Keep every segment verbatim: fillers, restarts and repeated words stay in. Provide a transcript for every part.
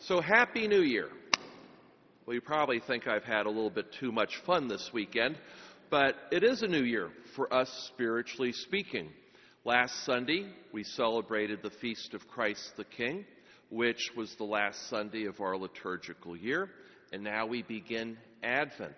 So Happy New Year. Well, you probably think I've had a little bit too much fun this weekend, but it is a new year for us spiritually speaking. Last Sunday, we celebrated the Feast of Christ the King, which was the last Sunday of our liturgical year, and now we begin Advent.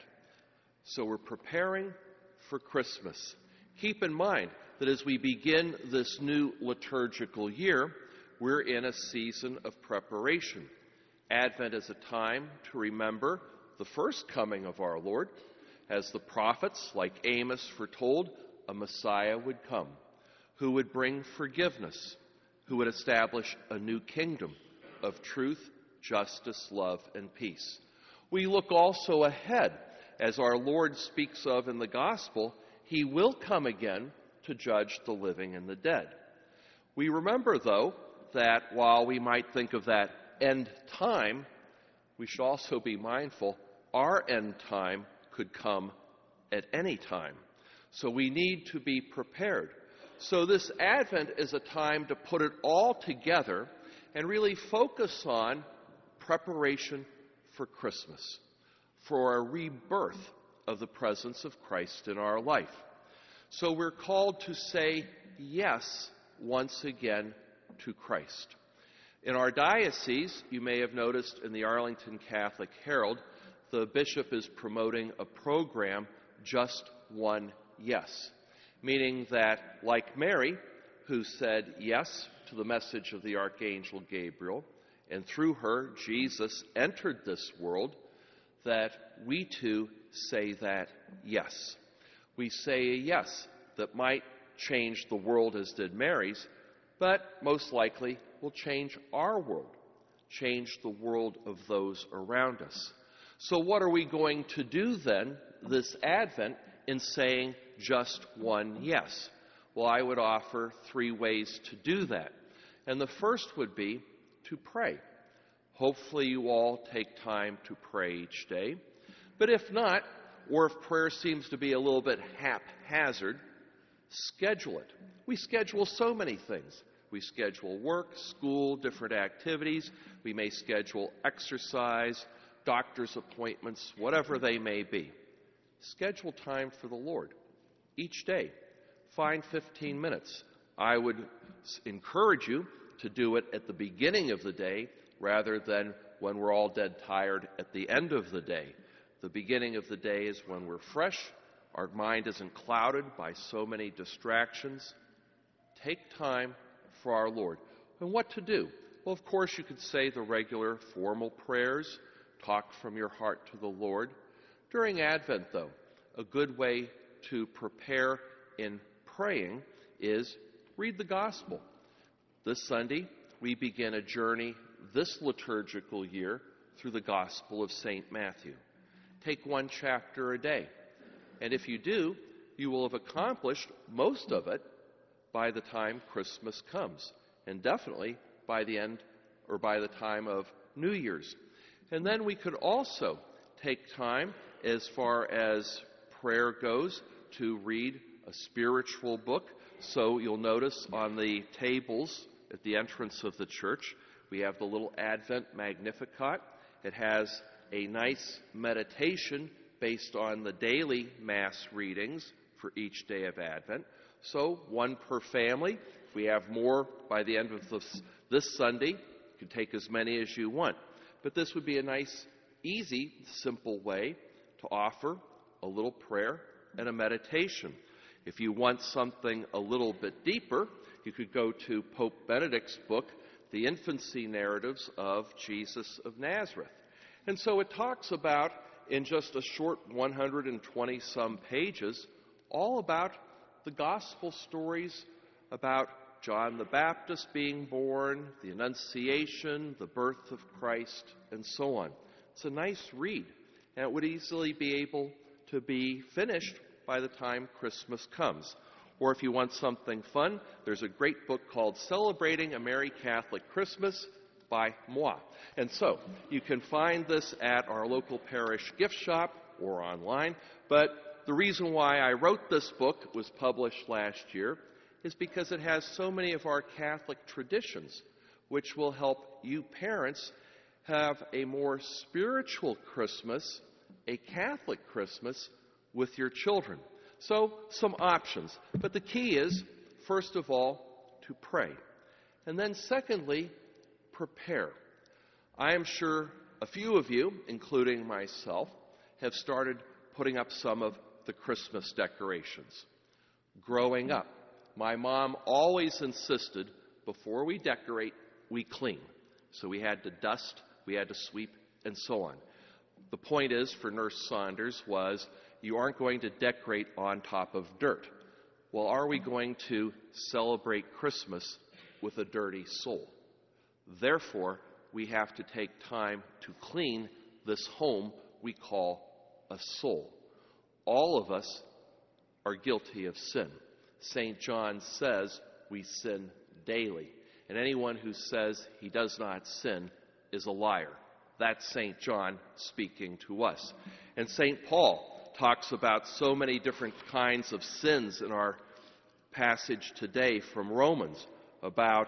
So we're preparing for Christmas. Keep in mind that as we begin this new liturgical year, we're in a season of preparation. Advent is a time to remember the first coming of our Lord. As the prophets, like Amos, foretold, a Messiah would come, who would bring forgiveness, who would establish a new kingdom of truth, justice, love, and peace. We look also ahead, as our Lord speaks of in the gospel, he will come again to judge the living and the dead. We remember, though, that while we might think of that end time, we should also be mindful our end time could come at any time. So we need to be prepared. So this Advent is a time to put it all together and really focus on preparation for Christmas, for a rebirth of the presence of Christ in our life. So we're called to say yes once again to Christ. In our diocese, you may have noticed in the Arlington Catholic Herald, the bishop is promoting a program, Just One Yes, meaning that, like Mary, who said yes to the message of the Archangel Gabriel, and through her, Jesus entered this world, that we too say that yes. We say a yes that might change the world as did Mary's, but most likely will change our world, change the world of those around us. So what are we going to do then this Advent in saying just one yes? Well, I would offer three ways to do that. And the first would be to pray. Hopefully you all take time to pray each day. But if not, or if prayer seems to be a little bit haphazard, schedule it. We schedule so many things. We schedule work, school, different activities. We may schedule exercise, doctor's appointments, whatever they may be. Schedule time for the Lord each day. Find fifteen minutes. I would encourage you to do it at the beginning of the day rather than when we're all dead tired at the end of the day. The beginning of the day is when we're fresh, our mind isn't clouded by so many distractions. Take time for our Lord. And what to do? Well, of course, you could say the regular formal prayers, talk from your heart to the Lord. During Advent, though, a good way to prepare in praying is read the Gospel. This Sunday, we begin a journey this liturgical year through the Gospel of Saint Matthew. Take one chapter a day. And if you do, you will have accomplished most of it by the time Christmas comes, and definitely by the end or by the time of New Year's. And then we could also take time, as far as prayer goes, to read a spiritual book. So you'll notice on the tables at the entrance of the church, we have the little Advent Magnificat. It has a nice meditation based on the daily Mass readings for each day of Advent. So one per family. If we have more by the end of this, this Sunday, you can take as many as you want. But this would be a nice, easy, simple way to offer a little prayer and a meditation. If you want something a little bit deeper, you could go to Pope Benedict's book, The Infancy Narratives of Jesus of Nazareth. And so it talks about, in just a short one hundred twenty some pages, all about the gospel stories about John the Baptist being born, the Annunciation, the birth of Christ, and so on. It's a nice read, and it would easily be able to be finished by the time Christmas comes. Or if you want something fun, there's a great book called Celebrating a Merry Catholic Christmas by moi. And so you can find this at our local parish gift shop or online, but the reason why I wrote this book, was published last year, is because it has so many of our Catholic traditions, which will help you parents have a more spiritual Christmas, a Catholic Christmas, with your children. So, some options. But the key is, first of all, to pray. And then secondly, prepare. I am sure a few of you, including myself, have started putting up some of the Christmas decorations. Growing up, my mom always insisted before we decorate, we clean. So we had to dust, we had to sweep, and so on. The point is, for Nurse Saunders, was you aren't going to decorate on top of dirt. Well, are we going to celebrate Christmas with a dirty soul? Therefore, we have to take time to clean this home we call a soul. All of us are guilty of sin. Saint John says we sin daily. And anyone who says he does not sin is a liar. That's Saint John speaking to us. And Saint Paul talks about so many different kinds of sins in our passage today from Romans, about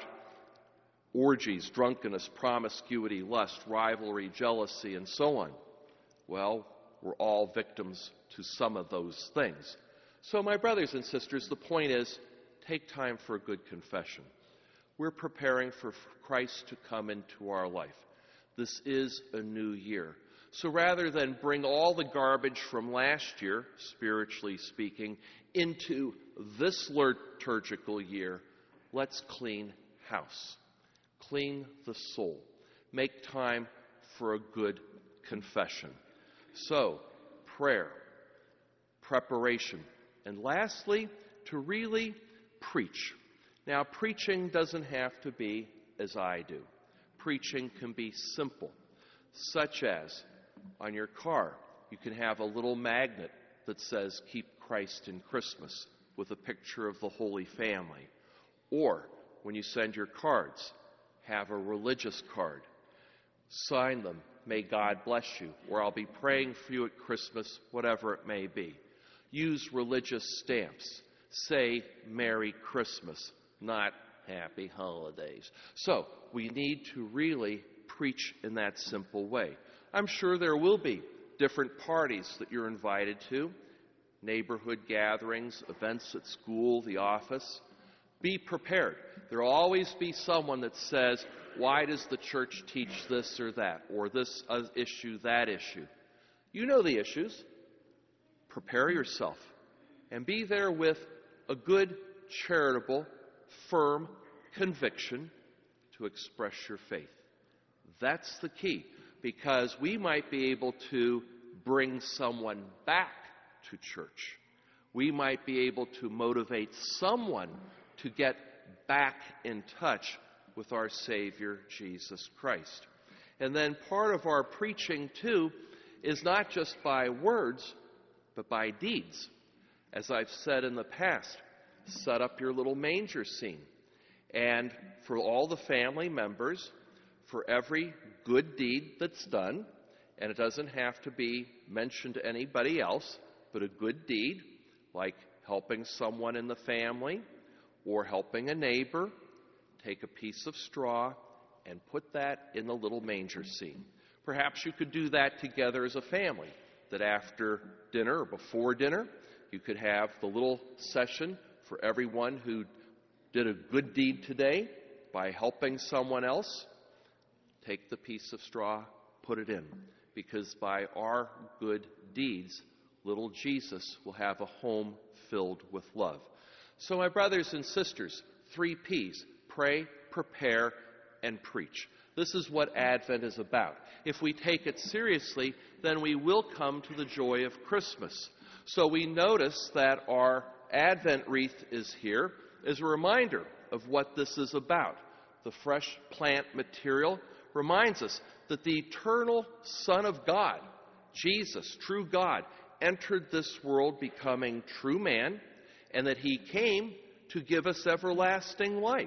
orgies, drunkenness, promiscuity, lust, rivalry, jealousy, and so on. Well, we're all victims to some of those things. So, my brothers and sisters, the point is, take time for a good confession. We're preparing for Christ to come into our life. This is a new year. So rather than bring all the garbage from last year, spiritually speaking, into this liturgical year, let's clean house. Clean the soul. Make time for a good confession. So, prayer, preparation, and lastly, to really preach. Now, preaching doesn't have to be as I do. Preaching can be simple, such as on your car, you can have a little magnet that says, "Keep Christ in Christmas," with a picture of the Holy Family. Or, when you send your cards, have a religious card. Sign them, "May God bless you," or "I'll be praying for you at Christmas," whatever it may be. Use religious stamps. Say, "Merry Christmas," not "Happy Holidays." So, we need to really preach in that simple way. I'm sure there will be different parties that you're invited to, neighborhood gatherings, events at school, the office. Be prepared. There will always be someone that says, "Why does the church teach this or that, or this uh, issue, that issue?" You know the issues. Prepare yourself and be there with a good, charitable, firm conviction to express your faith. That's the key, because we might be able to bring someone back to church. We might be able to motivate someone to get back in touch with our Savior, Jesus Christ. And then part of our preaching, too, is not just by words, but by deeds. As I've said in the past, set up your little manger scene. And for all the family members, for every good deed that's done, and it doesn't have to be mentioned to anybody else, but a good deed, like helping someone in the family or helping a neighbor, take a piece of straw and put that in the little manger scene. Perhaps you could do that together as a family, that after dinner or before dinner, you could have the little session for everyone who did a good deed today by helping someone else. Take the piece of straw, put it in, because by our good deeds, little Jesus will have a home filled with love. So, my brothers and sisters, three P's: pray, prepare, and preach. This is what Advent is about. If we take it seriously, then we will come to the joy of Christmas. So we notice that our Advent wreath is here as a reminder of what this is about. The fresh plant material reminds us that the eternal Son of God, Jesus, true God, entered this world becoming true man, and that he came to give us everlasting life.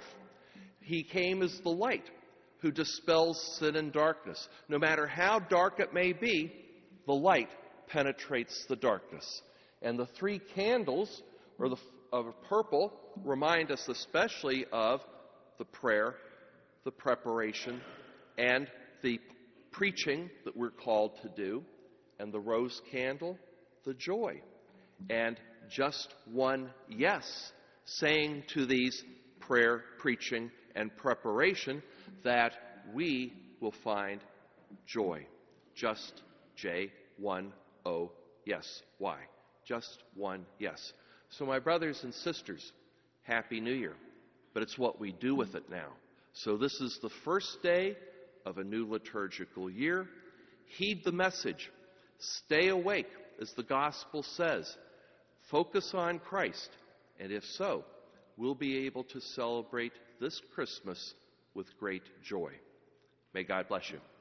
He came as the light who dispels sin and darkness. No matter how dark it may be, the light penetrates the darkness. And the three candles, or the of purple, remind us especially of the prayer, the preparation, and the preaching that we're called to do, and the rose candle, the joy. And just one yes, saying to these prayer, preaching, and preparation that we will find joy. Just J one O yes. Why? Just one yes. So my brothers and sisters, Happy New Year. But it's what we do with it now. So this is the first day of a new liturgical year. Heed the message. Stay awake, as the gospel says. Focus on Christ. And if so, we'll be able to celebrate this Christmas with great joy. May God bless you.